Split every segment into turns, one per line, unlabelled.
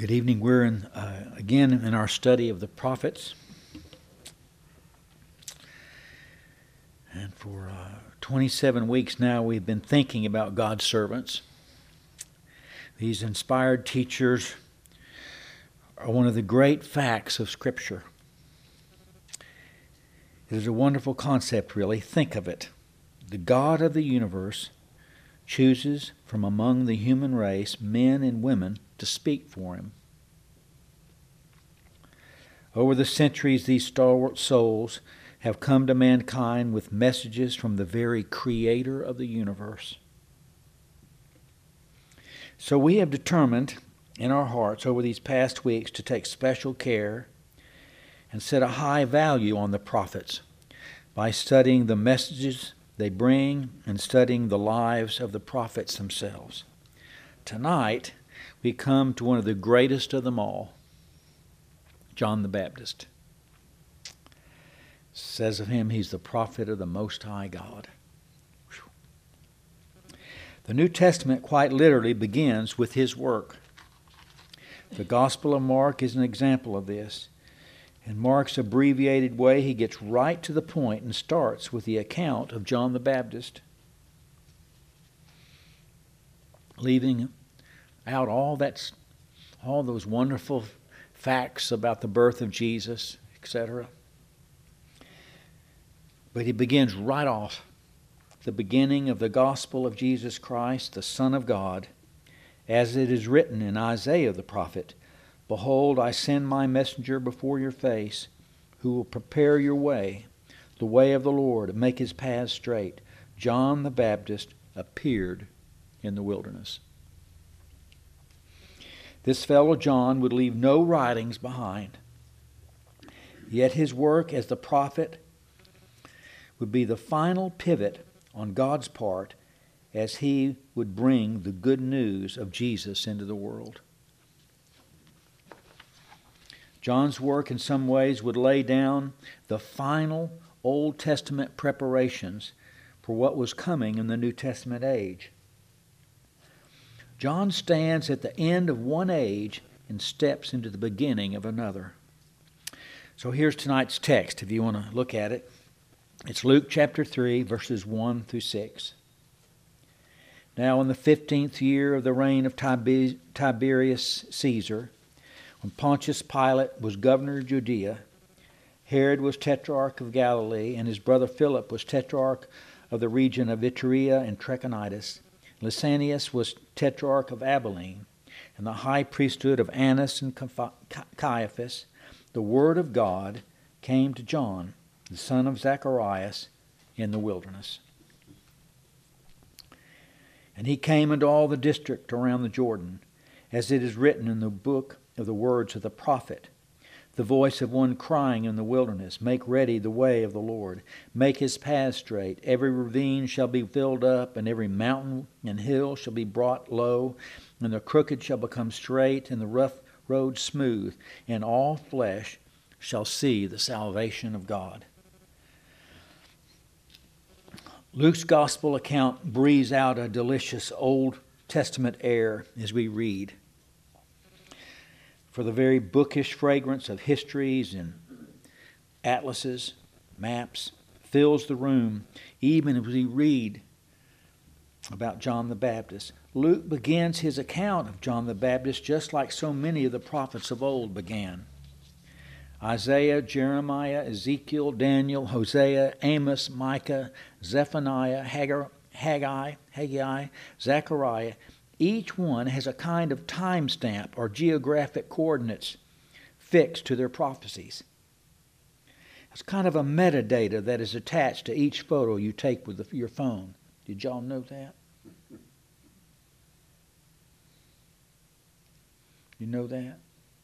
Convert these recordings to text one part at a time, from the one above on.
Good evening. We're again in our study of the prophets. And for 27 weeks now we've been thinking about God's servants. These inspired teachers are one of the great facts of Scripture. It is a wonderful concept, really. Think of it. The God of the universe chooses from among the human race men and women to speak for him. Over the centuries, these stalwart souls have come to mankind with messages from the very Creator of the universe. So we have determined in our hearts over these past weeks to take special care and set a high value on the prophets by studying the messages they bring and studying the lives of the prophets themselves. Tonight, we come to one of the greatest of them all, John the Baptist. It says of him, he's the prophet of the Most High God. The New Testament quite literally begins with his work. The Gospel of Mark is an example of this. In Mark's abbreviated way, he gets right to the point and starts with the account of John the Baptist, leaving out all those wonderful facts about the birth of Jesus, etc. But he begins right off the beginning of the gospel of Jesus Christ, the Son of God, as it is written in Isaiah the prophet, "Behold, I send my messenger before your face, who will prepare your way, the way of the Lord, and make his paths straight. John the Baptist appeared in the wilderness." This fellow John would leave no writings behind. Yet his work as the prophet would be the final pivot on God's part as he would bring the good news of Jesus into the world. John's work in some ways would lay down the final Old Testament preparations for what was coming in the New Testament age. John stands at the end of one age and steps into the beginning of another. So here's tonight's text, if you want to look at it. It's Luke chapter 3, verses 1 through 6. Now in the 15th year of the reign of Tiberius Caesar, when Pontius Pilate was governor of Judea, Herod was tetrarch of Galilee, and his brother Philip was tetrarch of the region of Iturea and Trachonitis. Lysanias was tetrarch of Abilene, and the high priesthood of Annas and Caiaphas. The word of God came to John, the son of Zacharias, in the wilderness. And he came into all the district around the Jordan, as it is written in the book of the words of the prophet, the voice of one crying in the wilderness, "Make ready the way of the Lord. Make his paths straight. Every ravine shall be filled up, and every mountain and hill shall be brought low, and the crooked shall become straight, and the rough road smooth, and all flesh shall see the salvation of God." Luke's gospel account breathes out a delicious Old Testament air as we read. For the very bookish fragrance of histories and atlases, maps, fills the room, even as we read about John the Baptist. Luke begins his account of John the Baptist just like so many of the prophets of old began. Isaiah, Jeremiah, Ezekiel, Daniel, Hosea, Amos, Micah, Zephaniah, Haggai, Zechariah. Each one has a kind of timestamp or geographic coordinates fixed to their prophecies. It's kind of a metadata that is attached to each photo you take with your phone. Did y'all know that? You know that?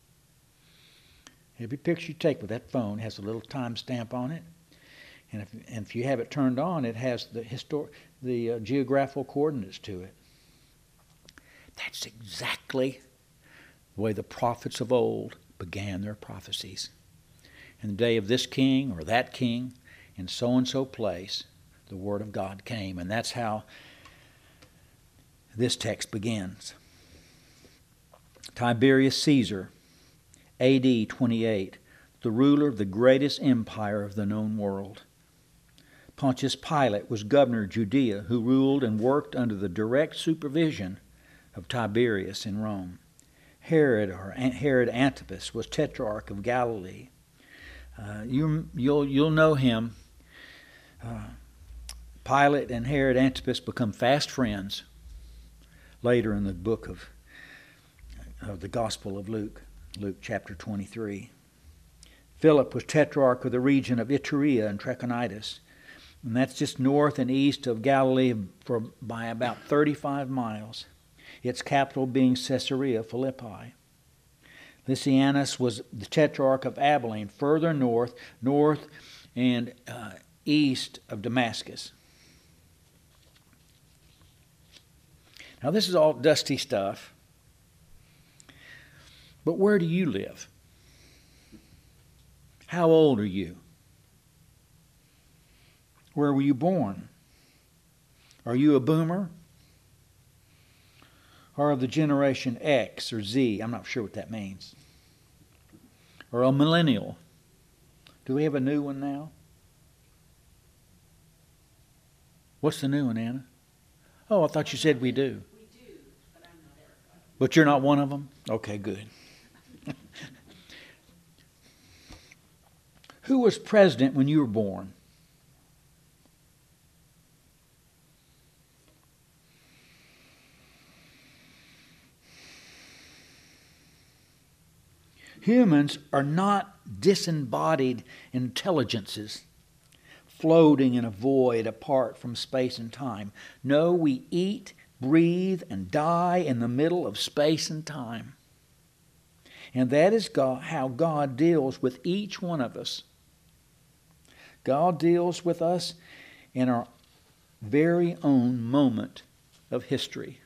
Every picture you take with that phone has a little timestamp on it. And if you have it turned on, it has the geographical coordinates to it. That's exactly the way the prophets of old began their prophecies. In the day of this king or that king, in so-and-so place, the word of God came. And that's how this text begins. Tiberius Caesar, A.D. 28, the ruler of the greatest empire of the known world. Pontius Pilate was governor of Judea, who ruled and worked under the direct supervision of Tiberius in Rome. Herod Antipas was tetrarch of Galilee. You'll know him. Pilate and Herod Antipas become fast friends later in the book of the Gospel of Luke, Luke chapter 23. Philip was tetrarch of the region of Iturea and Trachonitis, and that's just north and east of Galilee by about 35 miles, its capital being Caesarea Philippi. Lysianus was the tetrarch of Abilene, further north and east of Damascus. Now this is all dusty stuff, but where do you live? How old are you? Where were you born? Are you a boomer? Or of the generation X or Z? I'm not sure what that means. Or a millennial? Do we have a new one now? What's the new one, Anna? Oh, I thought you said we do.
We do, but I'm not Erica.
But you're not one of them? Okay, good. Who was president when you were born? Humans are not disembodied intelligences floating in a void apart from space and time. No, we eat, breathe, and die in the middle of space and time. And that is how God deals with each one of us. God deals with us in our very own moment of history.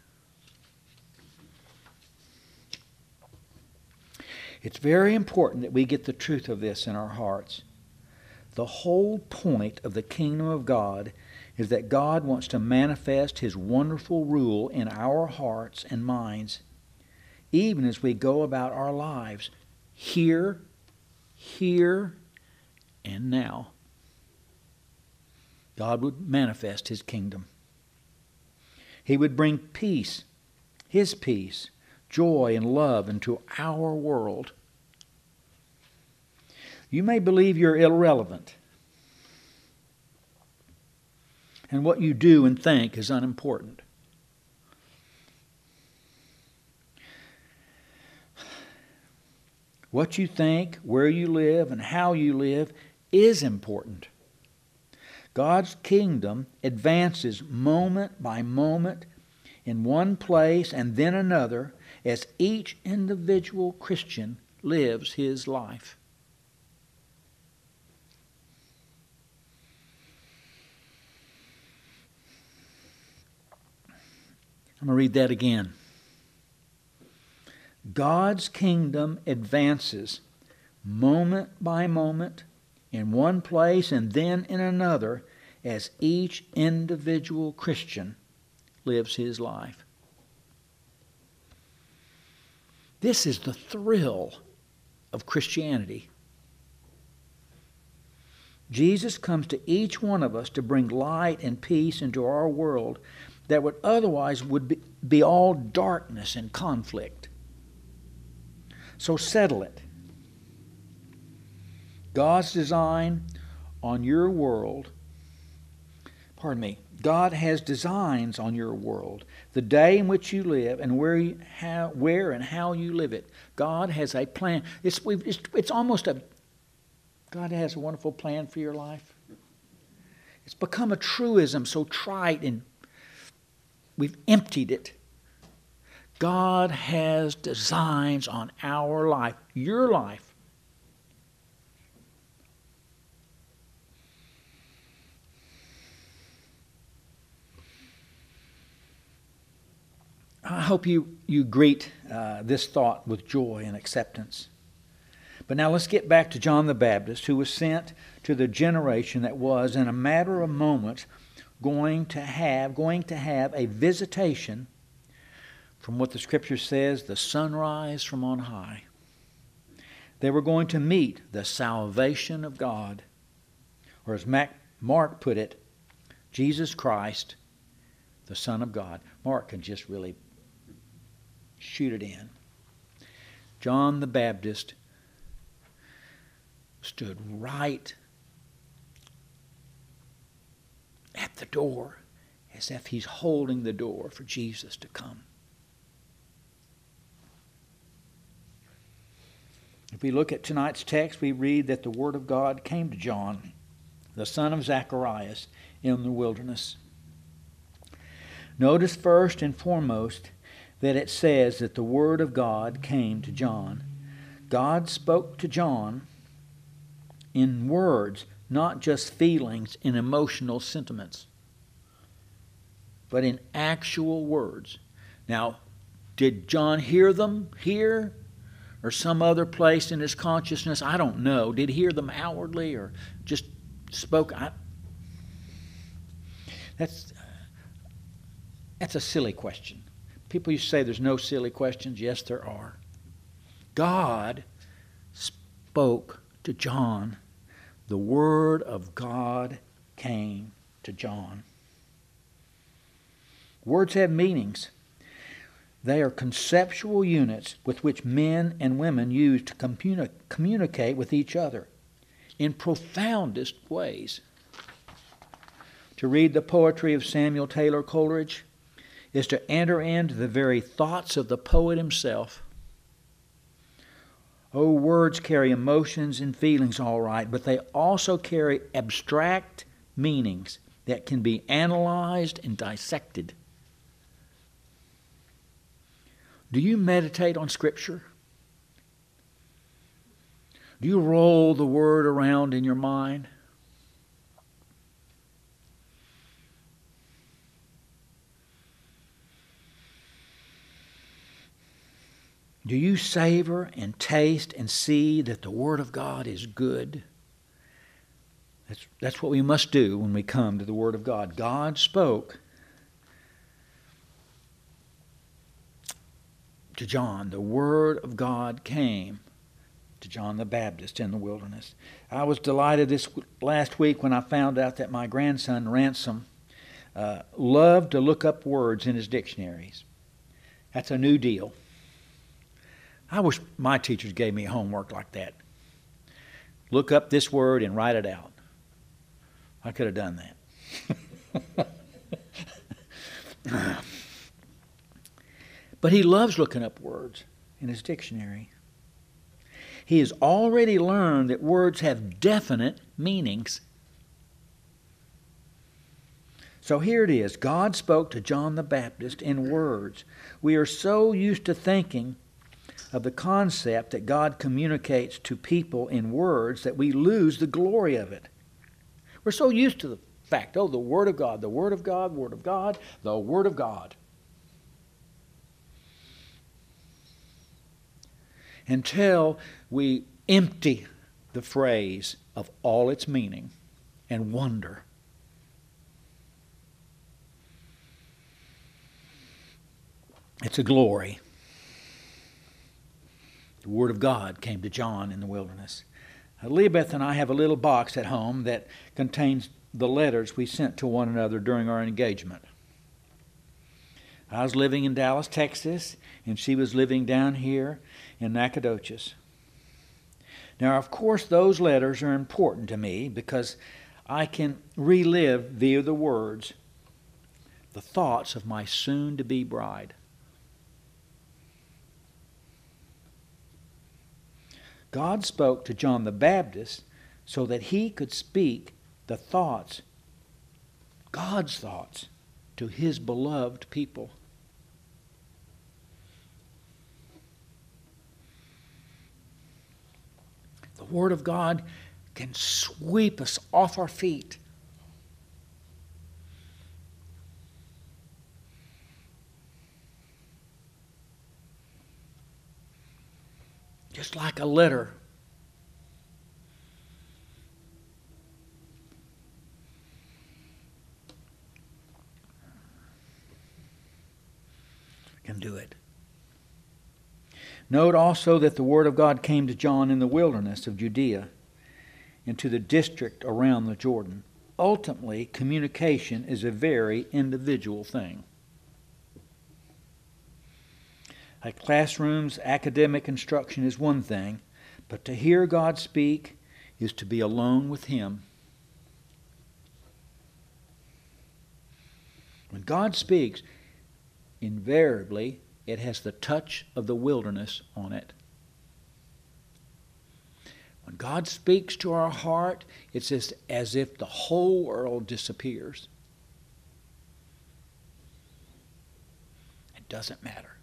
It's very important that we get the truth of this in our hearts. The whole point of the kingdom of God is that God wants to manifest His wonderful rule in our hearts and minds, even as we go about our lives, here, and now. God would manifest His kingdom. He would bring peace, His peace, joy and love into our world. You may believe you're irrelevant, and what you do and think is unimportant. What you think, where you live, and how you live is important. God's kingdom advances moment by moment in one place and then another as each individual Christian lives his life. I'm going to read that again. God's kingdom advances moment by moment in one place and then in another as each individual Christian lives his life. This is the thrill of Christianity. Jesus comes to each one of us to bring light and peace into our world that would otherwise be all darkness and conflict. So settle it. God's design on your world, God has designs on your world. The day in which you live and where and how you live it. God has a plan. It's almost God has a wonderful plan for your life. It's become a truism so trite and we've emptied it. God has designs on our life, your life. I hope you greet this thought with joy and acceptance. But now let's get back to John the Baptist, who was sent to the generation that was, in a matter of moments, going to have a visitation from what the Scripture says, the sunrise from on high. They were going to meet the salvation of God. Or as Mark put it, Jesus Christ, the Son of God. Mark can just really shoot it in. John the Baptist stood right at the door as if he's holding the door for Jesus to come. If we look at tonight's text, we read that the Word of God came to John, the son of Zacharias, in the wilderness. Notice first and foremost that it says that the Word of God came to John. God spoke to John in words, not just feelings and emotional sentiments, but in actual words. Now, did John hear them here or some other place in his consciousness? I don't know. Did he hear them outwardly or just spoke? That's a silly question. People used to say there's no silly questions. Yes, there are. God spoke to John. The Word of God came to John. Words have meanings. They are conceptual units with which men and women use to communicate with each other in profoundest ways. To read the poetry of Samuel Taylor Coleridge is to enter into the very thoughts of the poet himself. Oh, words carry emotions and feelings, all right, but they also carry abstract meanings that can be analyzed and dissected. Do you meditate on Scripture? Do you roll the Word around in your mind? Do you savor and taste and see that the Word of God is good? That's what we must do when we come to the Word of God. God spoke to John. The Word of God came to John the Baptist in the wilderness. I was delighted this last week when I found out that my grandson, Ransom, loved to look up words in his dictionaries. That's a new deal. I wish my teachers gave me homework like that. Look up this word and write it out. I could have done that. But he loves looking up words in his dictionary. He has already learned that words have definite meanings. So here it is. God spoke to John the Baptist in words. We are so used to thinking of the concept that God communicates to people in words that we lose the glory of it. We're so used to the fact, the Word of God, the Word of God, Word of God, the Word of God. Until we empty the phrase of all its meaning and wonder. It's a glory. The Word of God came to John in the wilderness. Elizabeth and I have a little box at home that contains the letters we sent to one another during our engagement. I was living in Dallas, Texas, and she was living down here in Nacogdoches. Now, of course, those letters are important to me because I can relive via the words the thoughts of my soon-to-be bride. God spoke to John the Baptist so that he could speak the thoughts, God's thoughts, to his beloved people. The Word of God can sweep us off our feet. Just like a letter. Can do it. Note also that the Word of God came to John in the wilderness of Judea, into the district around the Jordan. Ultimately, communication is a very individual thing. Like classrooms, academic instruction is one thing, but to hear God speak is to be alone with Him. When God speaks, invariably, it has the touch of the wilderness on it. When God speaks to our heart, it's as if the whole world disappears. It doesn't matter.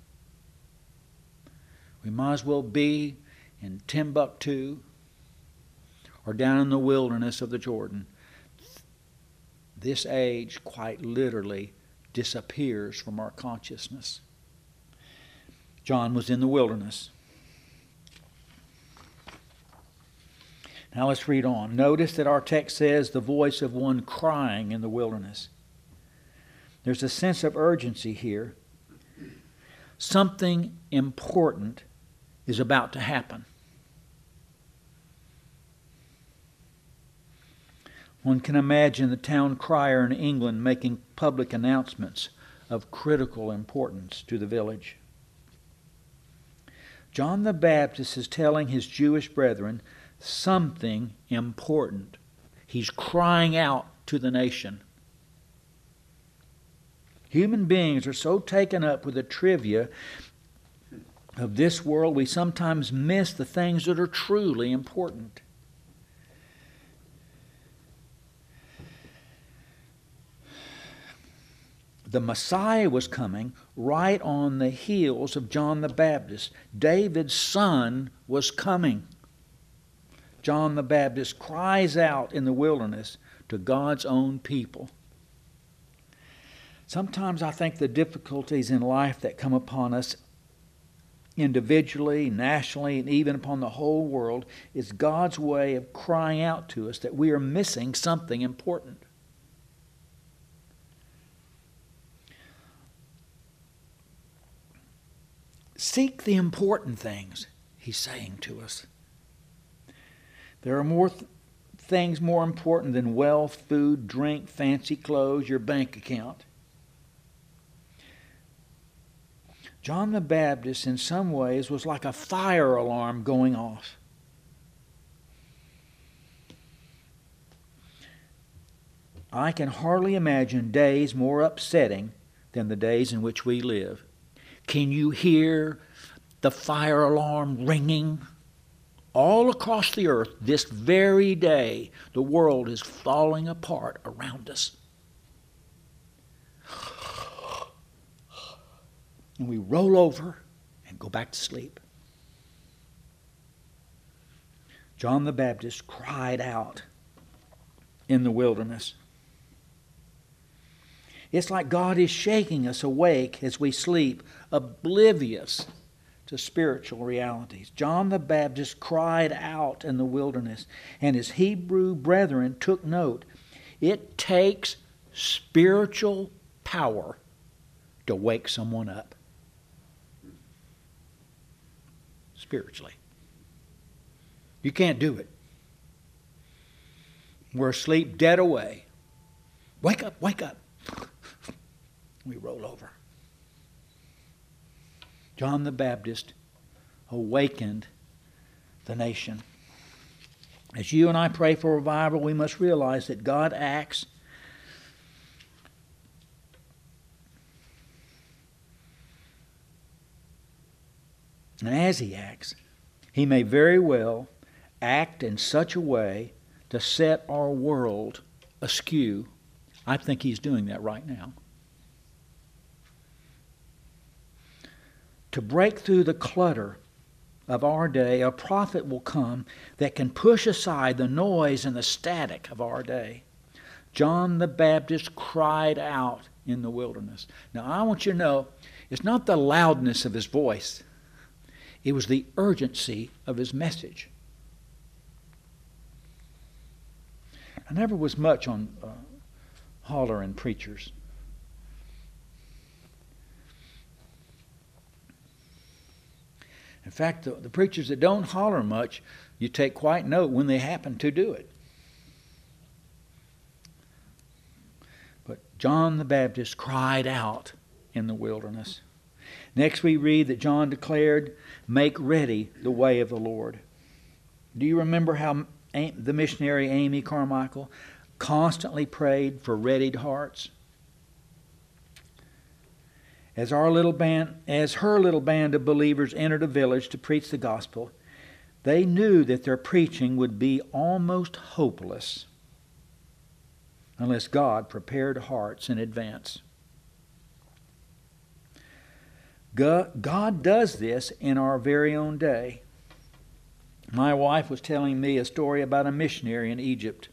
We might as well be in Timbuktu or down in the wilderness of the Jordan. This age quite literally disappears from our consciousness. John was in the wilderness. Now let's read on. Notice that our text says the voice of one crying in the wilderness. There's a sense of urgency here. Something important is about to happen. One can imagine the town crier in England making public announcements of critical importance to the village. John the Baptist is telling his Jewish brethren something important. He's crying out to the nation. Human beings are so taken up with the trivia of this world, we sometimes miss the things that are truly important. The Messiah was coming right on the heels of John the Baptist. David's son was coming. John the Baptist cries out in the wilderness to God's own people. Sometimes I think the difficulties in life that come upon us individually, nationally, and even upon the whole world is God's way of crying out to us that we are missing something important. Seek the important things, He's saying to us. There are more things more important than wealth, food, drink, fancy clothes, your bank account. John the Baptist, in some ways, was like a fire alarm going off. I can hardly imagine days more upsetting than the days in which we live. Can you hear the fire alarm ringing? All across the earth, this very day, the world is falling apart around us. And we roll over and go back to sleep. John the Baptist cried out in the wilderness. It's like God is shaking us awake as we sleep, oblivious to spiritual realities. John the Baptist cried out in the wilderness, and his Hebrew brethren took note. It takes spiritual power to wake someone up. Spiritually. You can't do it. We're asleep, dead away. Wake up, wake up. We roll over. John the Baptist awakened the nation. As you and I pray for revival, we must realize that God acts and as He acts, He may very well act in such a way to set our world askew. I think He's doing that right now. To break through the clutter of our day, a prophet will come that can push aside the noise and the static of our day. John the Baptist cried out in the wilderness. Now, I want you to know, it's not the loudness of his voice. It was the urgency of his message. I never was much on hollering preachers. In fact, the preachers that don't holler much, you take quite note when they happen to do it. But John the Baptist cried out in the wilderness. Next we read that John declared, "Make ready the way of the Lord." Do you remember how the missionary Amy Carmichael constantly prayed for readied hearts? As her little band of believers entered a village to preach the gospel, they knew that their preaching would be almost hopeless unless God prepared hearts in advance. God does this in our very own day. My wife was telling me a story about a missionary in Egypt.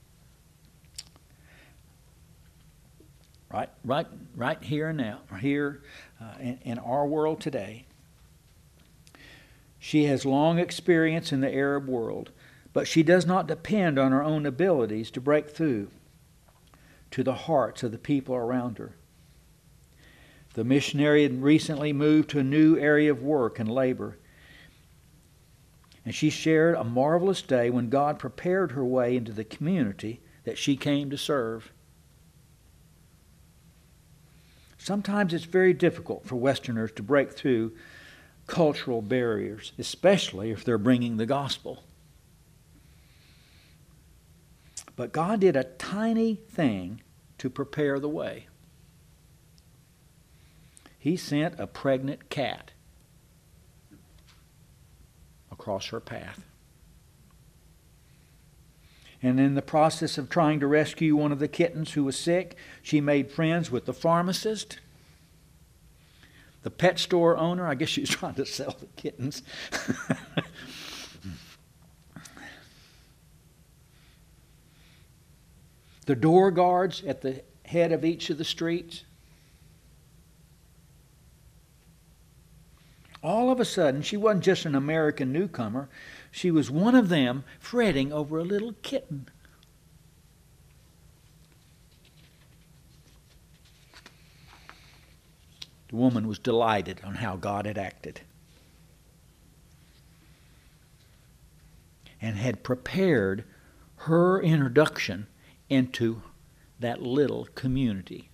Right here and now, here in our world today. She has long experience in the Arab world, but she does not depend on her own abilities to break through to the hearts of the people around her. The missionary had recently moved to a new area of work and labor, and she shared a marvelous day when God prepared her way into the community that she came to serve. Sometimes it's very difficult for Westerners to break through cultural barriers, especially if they're bringing the gospel. But God did a tiny thing to prepare the way. He sent a pregnant cat across her path. And in the process of trying to rescue one of the kittens who was sick, she made friends with the pharmacist, the pet store owner. I guess she was trying to sell the kittens. The door guards at the head of each of the streets. All of a sudden, she wasn't just an American newcomer. She was one of them fretting over a little kitten. The woman was delighted on how God had acted and had prepared her introduction into that little community.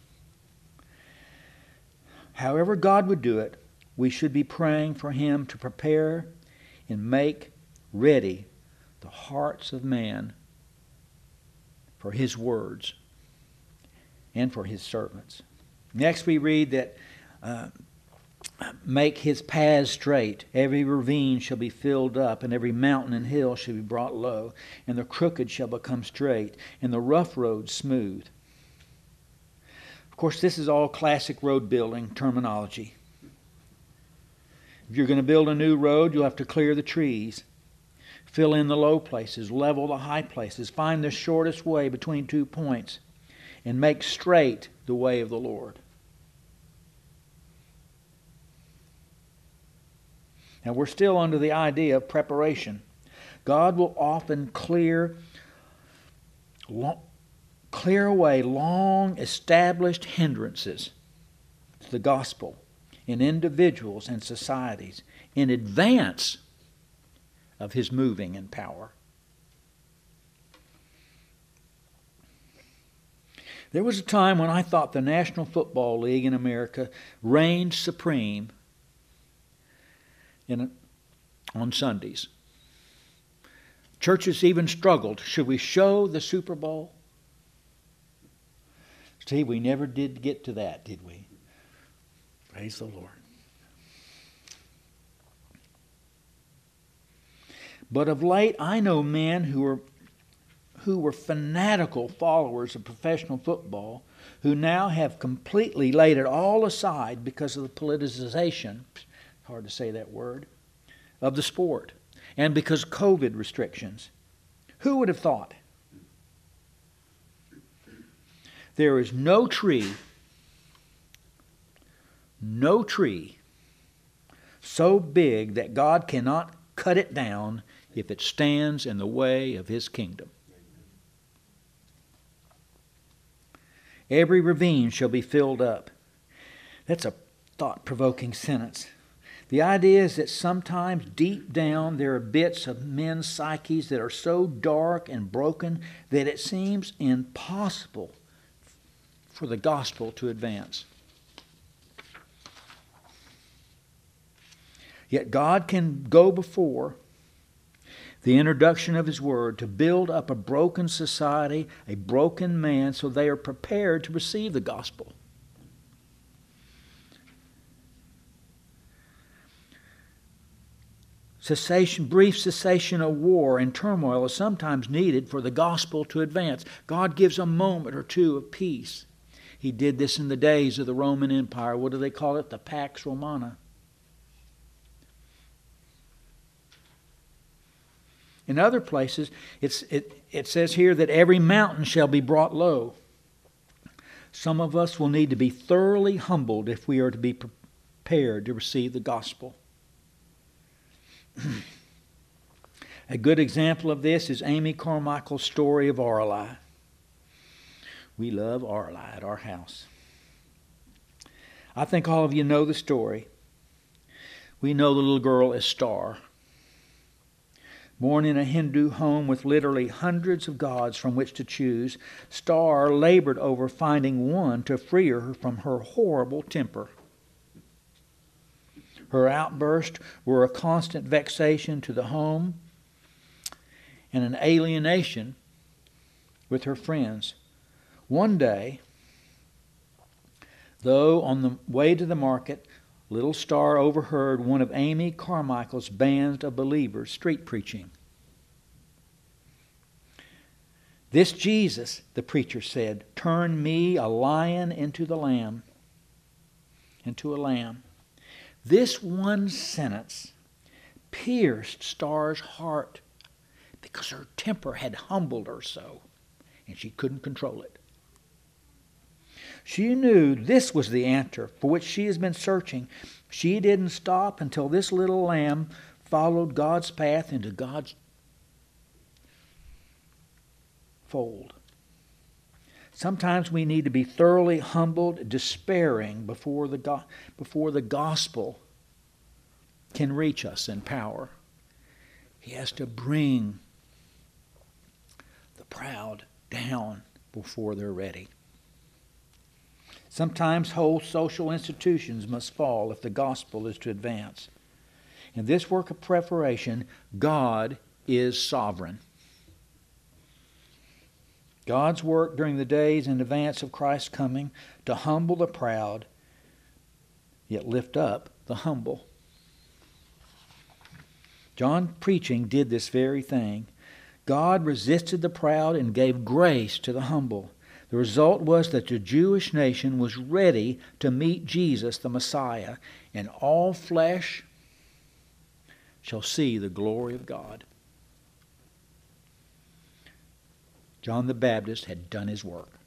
However God would do it, we should be praying for Him to prepare and make ready the hearts of man for His words and for His servants. Next we read that make His paths straight. Every ravine shall be filled up, and every mountain and hill shall be brought low, and the crooked shall become straight, and the rough road smooth. Of course, this is all classic road building terminology. If you're going to build a new road, you'll have to clear the trees, fill in the low places, level the high places, find the shortest way between 2 points, and make straight the way of the Lord. Now, we're still under the idea of preparation. God will often clear away long established hindrances to the gospel in individuals and societies in advance of His moving in power. There was a time when I thought the National Football League in America reigned supreme on Sundays. Churches even struggled. Should we show the Super Bowl? See, we never did get to that, did we? Praise the Lord. But of late, I know men who were fanatical followers of professional football who now have completely laid it all aside because of the politicization, hard to say that word, of the sport, and because of COVID restrictions. Who would have thought? There is no tree so big that God cannot cut it down if it stands in the way of His kingdom. Every ravine shall be filled up. That's a thought-provoking sentence. The idea is that sometimes deep down there are bits of men's psyches that are so dark and broken that it seems impossible for the gospel to advance. Yet God can go before the introduction of His Word to build up a broken society, a broken man, so they are prepared to receive the gospel. Brief cessation of war and turmoil is sometimes needed for the gospel to advance. God gives a moment or two of peace. He did this in the days of the Roman Empire. What do they call it? The Pax Romana. In other places, it says here that every mountain shall be brought low. Some of us will need to be thoroughly humbled if we are to be prepared to receive the gospel. A good example of this is Amy Carmichael's story of Arli. We love Arli at our house. I think all of you know the story. We know the little girl as Star. Born in a Hindu home with literally hundreds of gods from which to choose, Star labored over finding one to free her from her horrible temper. Her outbursts were a constant vexation to the home and an alienation with her friends. One day, though on the way to the market, little Star overheard one of Amy Carmichael's bands of believers street preaching. "This Jesus," the preacher said, "turned me, a lion, into a lamb." This one sentence pierced Star's heart because her temper had humbled her so, and she couldn't control it. She knew this was the answer for which she has been searching. She didn't stop until this little lamb followed God's path into God's fold. Sometimes we need to be thoroughly humbled, despairing before the gospel can reach us in power. He has to bring the proud down before they're ready. Sometimes whole social institutions must fall if the gospel is to advance. In this work of preparation, God is sovereign. God's work during the days in advance of Christ's coming to humble the proud, yet lift up the humble. John preaching did this very thing. God resisted the proud and gave grace to the humble. The result was that the Jewish nation was ready to meet Jesus, the Messiah, and all flesh shall see the glory of God. John the Baptist had done his work.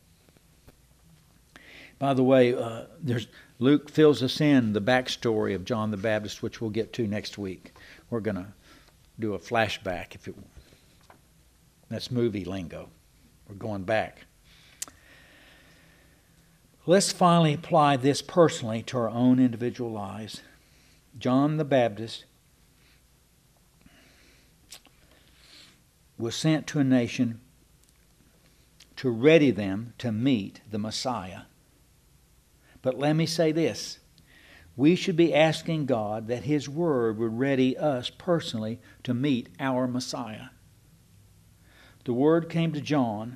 By the way, Luke fills us in the backstory of John the Baptist, which we'll get to next week. We're going to do a flashback. That's movie lingo. We're going back. Let's finally apply this personally to our own individual lives. John the Baptist was sent to a nation to ready them to meet the Messiah. But let me say this. We should be asking God that His Word would ready us personally to meet our Messiah. The Word came to John,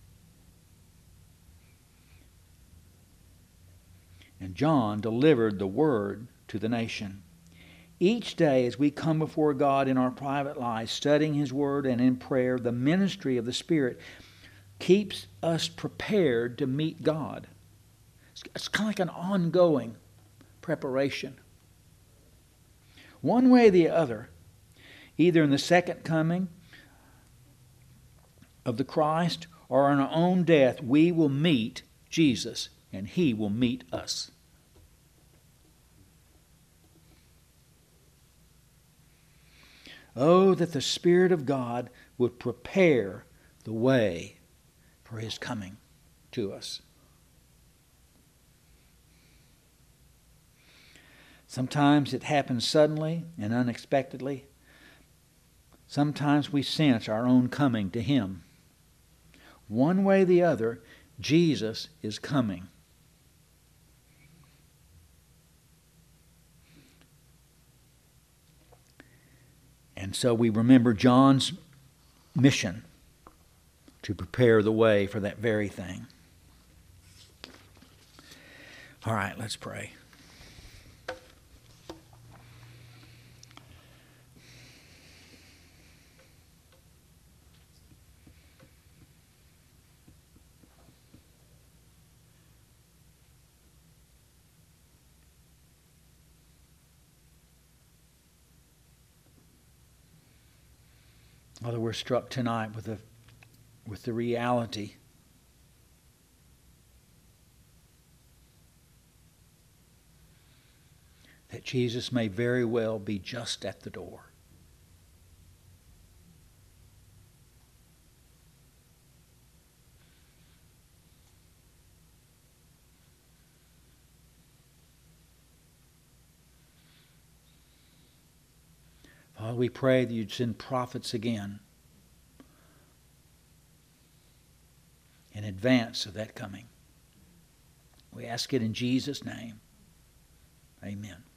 and John delivered the Word to the nation. Each day as we come before God in our private lives, studying His Word and in prayer, the ministry of the Spirit keeps us prepared to meet God. It's kind of like an ongoing preparation. One way or the other, either in the second coming of the Christ or in our own death, we will meet Jesus and He will meet us. Oh, that the Spirit of God would prepare the way for His coming to us. Sometimes it happens suddenly and unexpectedly. Sometimes we sense our own coming to Him. One way or the other, Jesus is coming. And so we remember John's mission to prepare the way for that very thing. All right, let's pray. Father, we're struck tonight with the reality that Jesus may very well be just at the door. Father, we pray that you'd send prophets again in advance of that coming. We ask it in Jesus' name. Amen.